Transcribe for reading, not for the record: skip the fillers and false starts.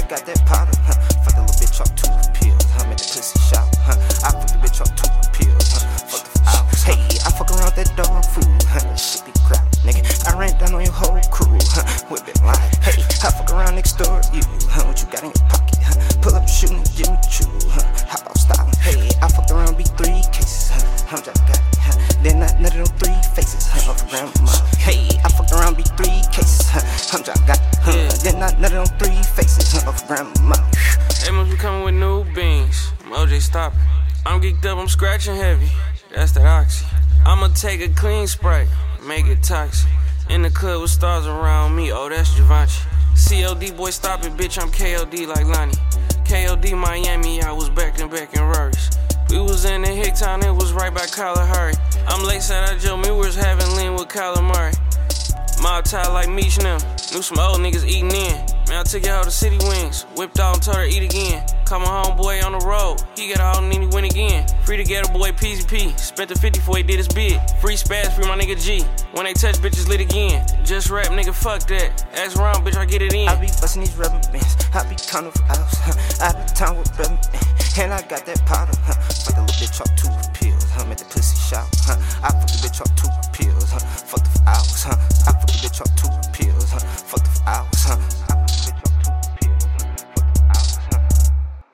got that powder, fuck that little bitch off 2 pills, make the pussy shout, I fuck the bitch off 2 pills, fuck the house. Hey, I fuck around that dog food, that shit be crowded, nigga. I ran down on your whole crew, whip it live. Hey, I fuck around next door to you, what you got in your pocket, pull up shooting, give me the chew, how about styling? Hey, I fucked around be 3 cases, I'm just got it, then none of them 3 faces, around my. Hey, I fucked around be 3 cases, I'm just got it, then none of them 3 faces, around my. They must be coming with new beans. I'm OJ stopping. I'm geeked up, I'm scratching heavy. That's that oxy. I'ma take a clean Sprite, make it toxic. In the club with stars around me, oh that's Givenchy. COD boy stop it, bitch, I'm KOD like Lonnie. KOD Miami, I was back in Rurys. We was in the Hicktown, it was right by Kalahari. I'm Lakeside, Joe, we was having lean with Kyler Murray. Mob tie like Meech and them. Knew some old niggas eating in. Man, I took her out to City Wings. Whipped out and told her eat again. Caught my homeboy on the road. He got all and then he win again. Free to get a boy PZP. Spent the 50 before he did his bid. Free spaz, free my nigga G. When they touch bitches lit again. Just rap, nigga, fuck that. Ask around, bitch, I get it in. I be bustin' these rubber bands. I be counting for hours. I be town with rubber bands. And I got that powder. Fuck the